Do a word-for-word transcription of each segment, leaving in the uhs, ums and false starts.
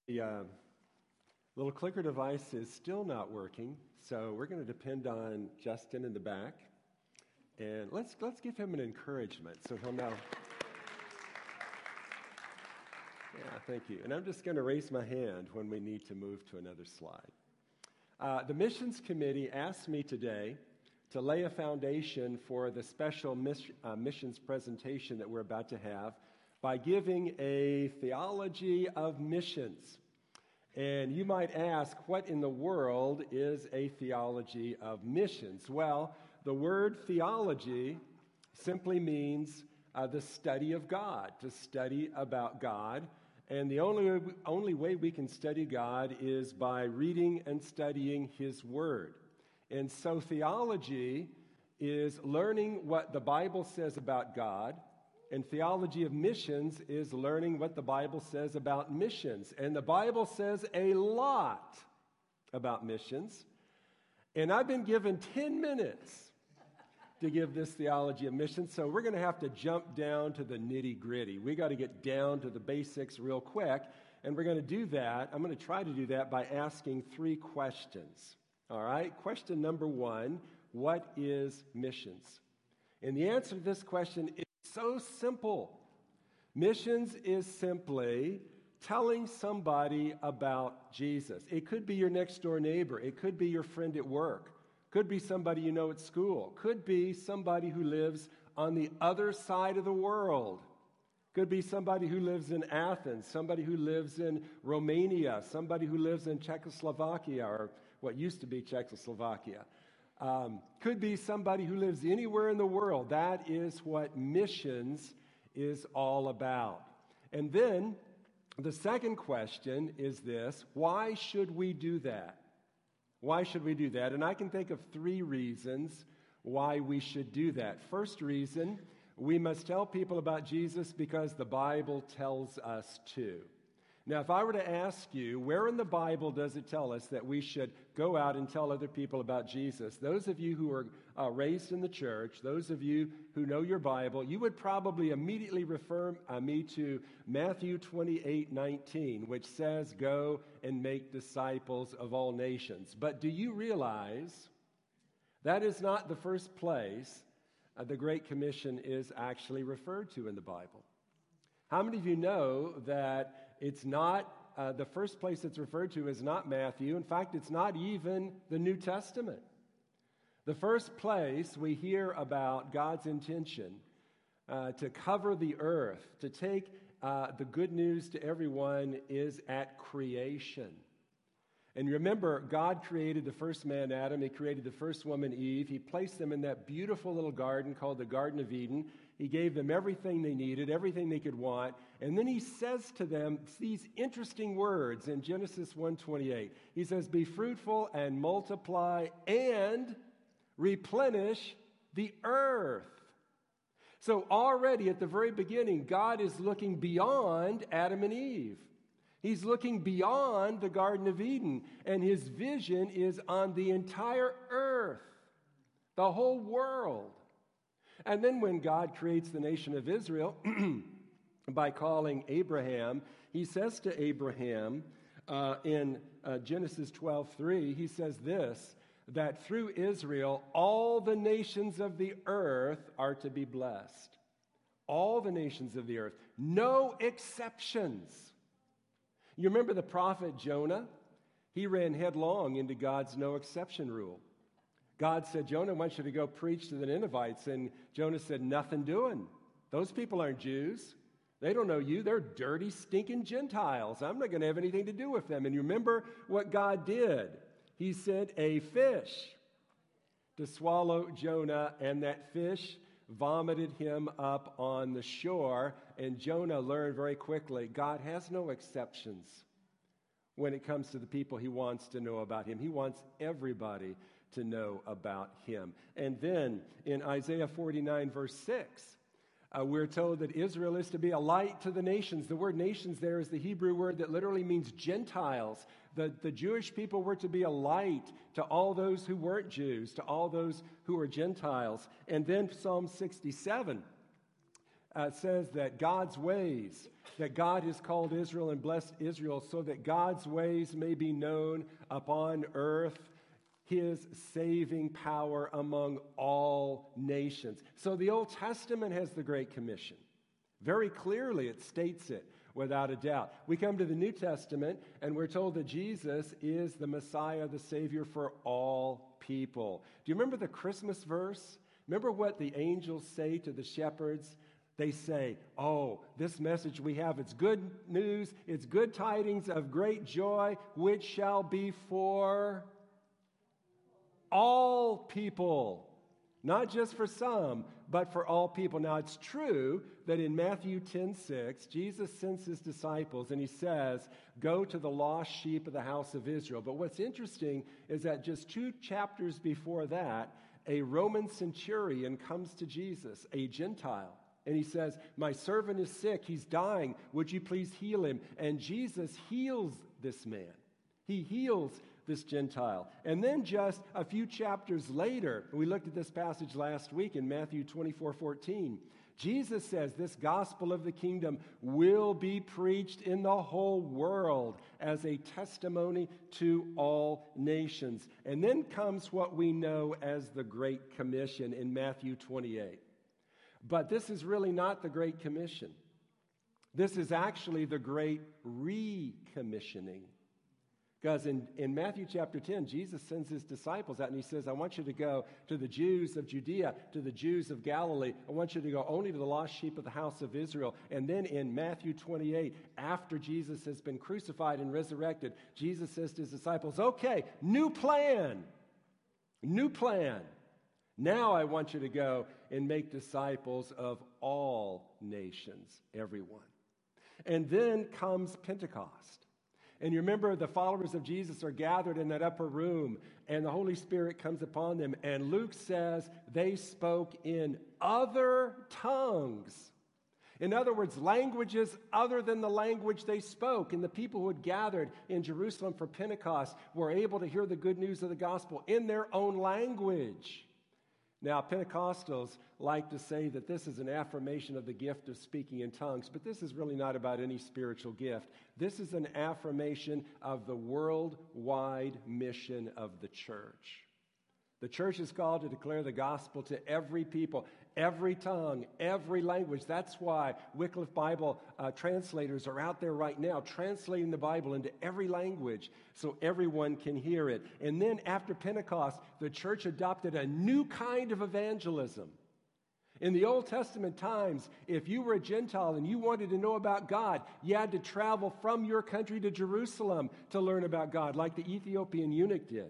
The uh, little clicker device is still not working, so we're going to depend on Justin in the back. And let's let's give him an encouragement so he'll know. Yeah, thank you. And I'm just going to raise my hand when we need to move to another slide. Uh, the Missions Committee asked me today to lay a foundation for the special mis- uh, missions presentation that we're about to have by giving a theology of missions. And you might ask, what in the world is a theology of missions? Well, the word theology simply means uh, the study of God, to study about God. And the only, only way we can study God is by reading and studying His Word. And so theology is learning what the Bible says about God, and theology of missions is learning what the Bible says about missions. And the Bible says a lot about missions. And I've been given ten minutes to give this theology of missions, so we're going to have to jump down to the nitty-gritty. We got to get down to the basics real quick, and we're going to do that. I'm going to try to do that by asking three questions. All right? Question number one, what is missions? And the answer to this question is so simple. Missions is simply telling somebody about Jesus. It could be your next door neighbor. It could be your friend at work. Could be somebody you know at school. Could be somebody who lives on the other side of the world. Could be somebody who lives in Athens, somebody who lives in Romania, somebody who lives in Czechoslovakia, or what used to be Czechoslovakia. Um, could be somebody who lives anywhere in the world. That is what missions is all about. And then the second question is this: why should we do that? Why should we do that? And I can think of three reasons why we should do that. First reason, we must tell people about Jesus because the Bible tells us to. Now, if I were to ask you, where in the Bible does it tell us that we should go out and tell other people about Jesus? Those of you who are uh, raised in the church, those of you who know your Bible, you would probably immediately refer uh, me to Matthew twenty-eight nineteen, which says, go and make disciples of all nations. But do you realize that is not the first place uh, the Great Commission is actually referred to in the Bible? How many of you know that it's not, uh, the first place it's referred to is not Matthew. In fact, it's not even the New Testament. The first place we hear about God's intention uh, to cover the earth, to take uh, the good news to everyone, is at creation. And remember, God created the first man, Adam. He created the first woman, Eve. He placed them in that beautiful little garden called the Garden of Eden. He gave them everything they needed, everything they could want. And then he says to them these interesting words in Genesis one twenty-eight. He says, be fruitful and multiply and replenish the earth. So already at the very beginning, God is looking beyond Adam and Eve. He's looking beyond the Garden of Eden, and his vision is on the entire earth, the whole world. And then when God creates the nation of Israel by calling Abraham, he says to Abraham uh, in uh, Genesis twelve three, he says this, that through Israel all the nations of the earth are to be blessed. All the nations of the earth, no exceptions. You remember the prophet Jonah? He ran headlong into God's no exception rule. God said, Jonah, I want you to go preach to the Ninevites. And Jonah said, nothing doing. Those people aren't Jews. They don't know you. They're dirty, stinking Gentiles. I'm not going to have anything to do with them. And you remember what God did? He sent a fish to swallow Jonah, and that fish vomited him up on the shore. And Jonah learned very quickly, God has no exceptions when it comes to the people he wants to know about him. He wants everybody to know about him. And then in Isaiah forty-nine, verse six, uh, we're told that Israel is to be a light to the nations. The word nations there is the Hebrew word that literally means Gentiles. The, the Jewish people were to be a light to all those who weren't Jews, to all those who were Gentiles. And then Psalm sixty-seven uh, says that God's ways, that God has called Israel and blessed Israel so that God's ways may be known upon earth, his saving power among all nations. So the Old Testament has the Great Commission. Very clearly it states it without a doubt. We come to the New Testament and we're told that Jesus is the Messiah, the Savior for all people. Do you remember the Christmas verse? Remember what the angels say to the shepherds? They say, oh, this message we have, it's good news, it's good tidings of great joy, which shall be for all people. Not just for some, but for all people. Now, it's true that in Matthew ten six, Jesus sends his disciples and he says, go to the lost sheep of the house of Israel. But what's interesting is that just two chapters before that, a Roman centurion comes to Jesus, a Gentile. And he says, my servant is sick, he's dying, would you please heal him? And Jesus heals this man. He heals this Gentile. And then just a few chapters later, we looked at this passage last week in Matthew twenty-four fourteen, Jesus says this gospel of the kingdom will be preached in the whole world as a testimony to all nations. And then comes what we know as the Great Commission in Matthew twenty-eight. But this is really not the Great Commission. This is actually the Great Recommissioning. Because in, in Matthew chapter ten, Jesus sends his disciples out and he says, I want you to go to the Jews of Judea, to the Jews of Galilee. I want you to go only to the lost sheep of the house of Israel. And then in Matthew twenty-eight, after Jesus has been crucified and resurrected, Jesus says to his disciples, okay, new plan, new plan. Now I want you to go and make disciples of all nations, everyone. And then comes Pentecost. And you remember the followers of Jesus are gathered in that upper room and the Holy Spirit comes upon them. And Luke says they spoke in other tongues. In other words, languages other than the language they spoke. And the people who had gathered in Jerusalem for Pentecost were able to hear the good news of the gospel in their own language. Now, Pentecostals like to say that this is an affirmation of the gift of speaking in tongues, but this is really not about any spiritual gift. This is an affirmation of the worldwide mission of the church. The church is called to declare the gospel to every people, every tongue, every language. That's why Wycliffe Bible uh, translators are out there right now translating the Bible into every language so everyone can hear it. And then after Pentecost, the church adopted a new kind of evangelism. In the Old Testament times, if you were a Gentile and you wanted to know about God, you had to travel from your country to Jerusalem to learn about God, like the Ethiopian eunuch did.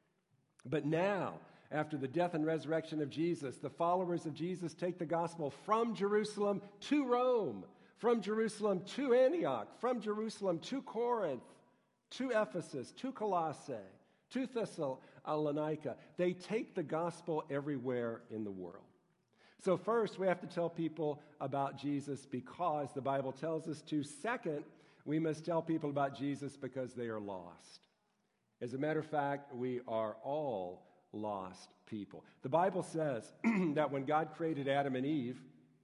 But now, after the death and resurrection of Jesus, the followers of Jesus take the gospel from Jerusalem to Rome, from Jerusalem to Antioch, from Jerusalem to Corinth, to Ephesus, to Colossae, to Thessalonica. They take the gospel everywhere in the world. So first, we have to tell people about Jesus because the Bible tells us to. Second, we must tell people about Jesus because they are lost. As a matter of fact, we are all lost people. The Bible says that when God created Adam and Eve,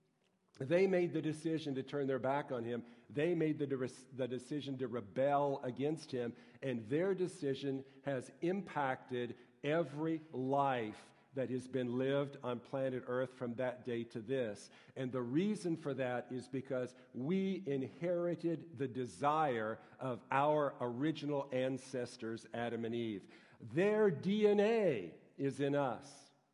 they made the decision to turn their back on him. They made the, de- the decision to rebel against him, and their decision has impacted every life that has been lived on planet Earth from that day to this. And the reason for that is because we inherited the desire of our original ancestors, Adam and Eve. Their D N A is in us.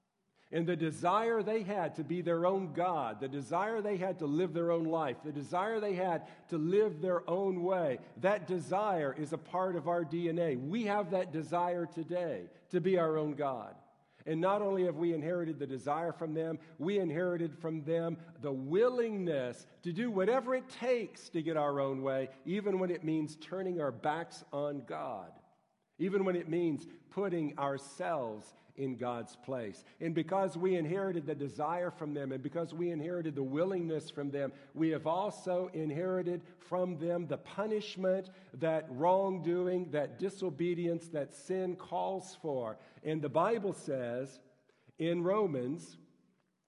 And the desire they had to be their own God, the desire they had to live their own life, the desire they had to live their own way, that desire is a part of our D N A. We have that desire today to be our own God. And not only have we inherited the desire from them, we inherited from them the willingness to do whatever it takes to get our own way, even when it means turning our backs on God, even when it means putting ourselves in God's place. And because we inherited the desire from them, and because we inherited the willingness from them, we have also inherited from them the punishment that wrongdoing, that disobedience, that sin calls for. And the Bible says in Romans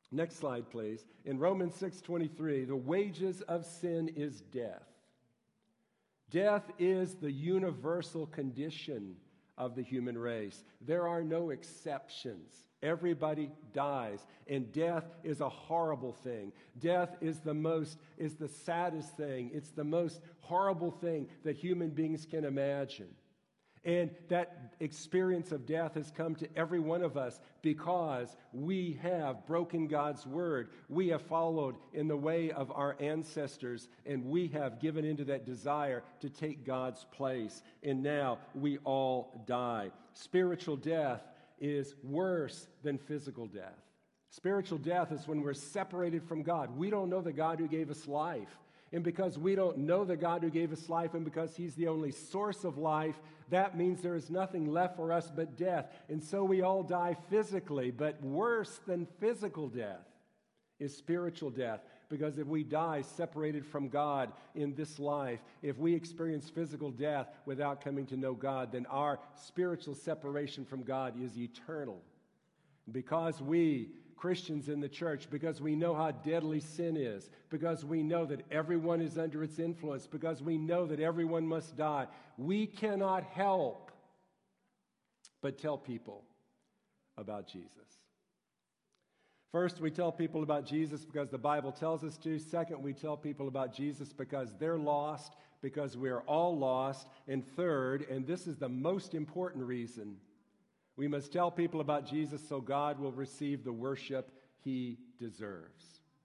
Next slide, please. In Romans six twenty-three, the wages of sin is death. Death is the universal condition of the human race. There are no exceptions. Everybody dies, and death is a horrible thing. Death is the most, is the saddest thing. It's the most horrible thing that human beings can imagine. And that experience of death has come to every one of us because we have broken God's word. We have followed in the way of our ancestors, and we have given into that desire to take God's place. And now we all die. Spiritual death is worse than physical death. Spiritual death is when we're separated from God. We don't know the God who gave us life. And because we don't know the God who gave us life, and because He's the only source of life, that means there is nothing left for us but death. And so we all die physically. But worse than physical death is spiritual death. Because if we die separated from God in this life, if we experience physical death without coming to know God, then our spiritual separation from God is eternal. Because we, Christians in the church, because we know how deadly sin is, because we know that everyone is under its influence, because we know that everyone must die, we cannot help but tell people about Jesus. First, we tell people about Jesus because the Bible tells us to. Second, we tell people about Jesus because they're lost, because we're all lost. And third, and this is the most important reason, we must tell people about Jesus so God will receive the worship He deserves.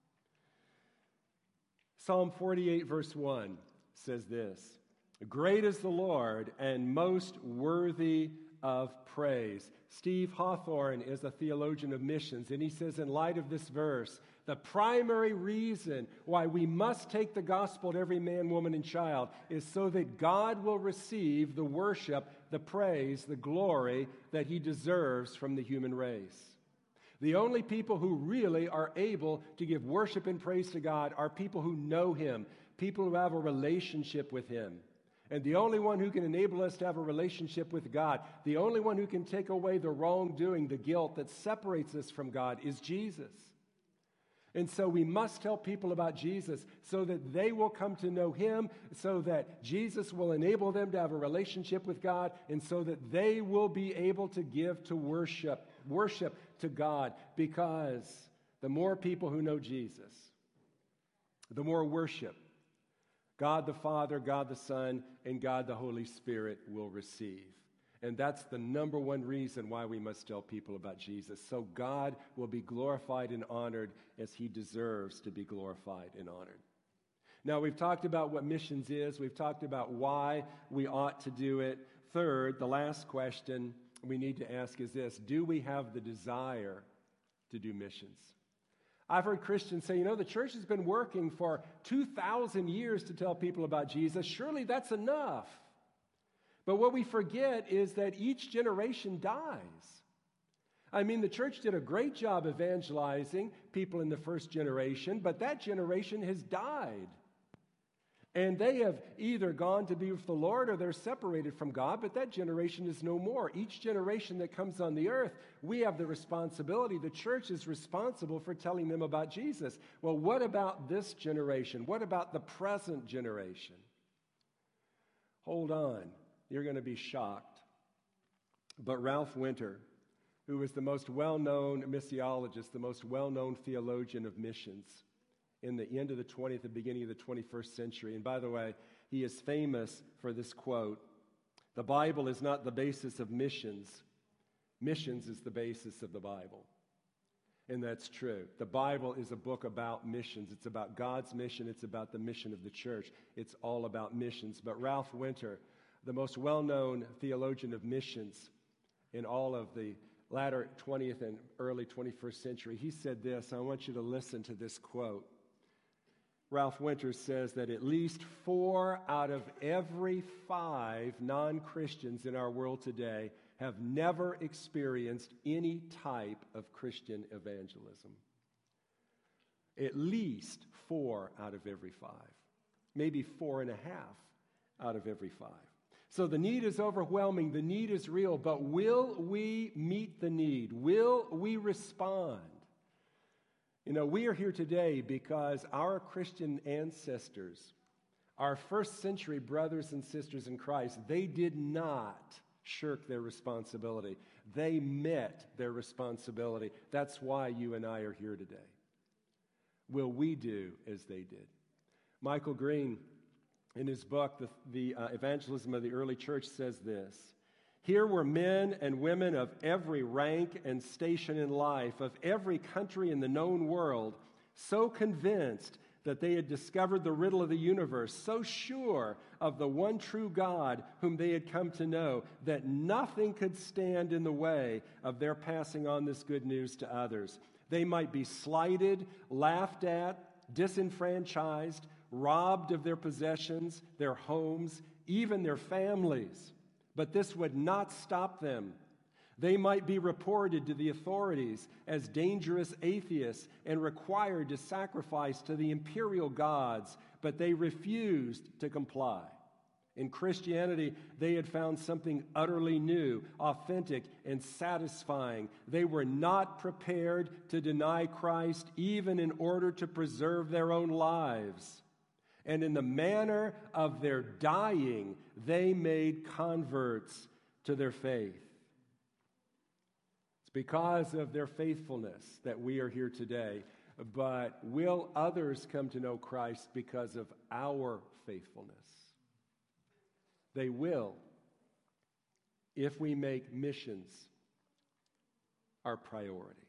Psalm forty-eight, verse one says this, "Great is the Lord and most worthy of praise." Steve Hawthorne is a theologian of missions, and he says in light of this verse, the primary reason why we must take the gospel to every man, woman, and child is so that God will receive the worship, the praise, the glory that He deserves from the human race. The only people who really are able to give worship and praise to God are people who know Him, people who have a relationship with Him. And the only one who can enable us to have a relationship with God, the only one who can take away the wrongdoing, the guilt that separates us from God, is Jesus. And so we must tell people about Jesus so that they will come to know Him, so that Jesus will enable them to have a relationship with God, and so that they will be able to give to worship, worship to God, because the more people who know Jesus, the more worship God the Father, God the Son, and God the Holy Spirit will receive. And that's the number one reason why we must tell people about Jesus. So God will be glorified and honored as He deserves to be glorified and honored. Now, we've talked about what missions is. We've talked about why we ought to do it. Third, the last question we need to ask is this: do we have the desire to do missions? I've heard Christians say, you know, the church has been working for two thousand years to tell people about Jesus. Surely that's enough. But what we forget is that each generation dies. I mean, the church did a great job evangelizing people in the first generation, but that generation has died. And they have either gone to be with the Lord or they're separated from God, but that generation is no more. Each generation that comes on the earth, we have the responsibility. The church is responsible for telling them about Jesus. Well, what about this generation? What about the present generation? Hold on. You're going to be shocked. But Ralph Winter, who was the most well-known missiologist, the most well-known theologian of missions in the end of the twentieth, the beginning of the twenty-first century. And by the way, he is famous for this quote: "The Bible is not the basis of missions. Missions is the basis of the Bible." And that's true. The Bible is a book about missions. It's about God's mission. It's about the mission of the church. It's all about missions. But Ralph Winter, the most well-known theologian of missions in all of the latter twentieth and early twenty-first century, he said this. I want you to listen to this quote. Ralph Winter says that at least four out of every five non-Christians in our world today have never experienced any type of Christian evangelism. At least four out of every five. Maybe four and a half out of every five. So the need is overwhelming. The need is real. But will we meet the need? Will we respond? You know, we are here today because our Christian ancestors, our first century brothers and sisters in Christ, they did not shirk their responsibility. They met their responsibility. That's why you and I are here today. Will we do as they did? Michael Green, in his book, The, the uh, Evangelism of the Early Church, says this: "Here were men and women of every rank and station in life, of every country in the known world, so convinced that they had discovered the riddle of the universe, so sure of the one true God whom they had come to know, that nothing could stand in the way of their passing on this good news to others. They might be slighted, laughed at, disenfranchised, robbed of their possessions, their homes, even their families. But this would not stop them. They might be reported to the authorities as dangerous atheists and required to sacrifice to the imperial gods, but they refused to comply. In Christianity, they had found something utterly new, authentic, and satisfying. They were not prepared to deny Christ even in order to preserve their own lives. And in the manner of their dying, they made converts to their faith." It's because of their faithfulness that we are here today. But will others come to know Christ because of our faithfulness? They will, if we make missions our priority.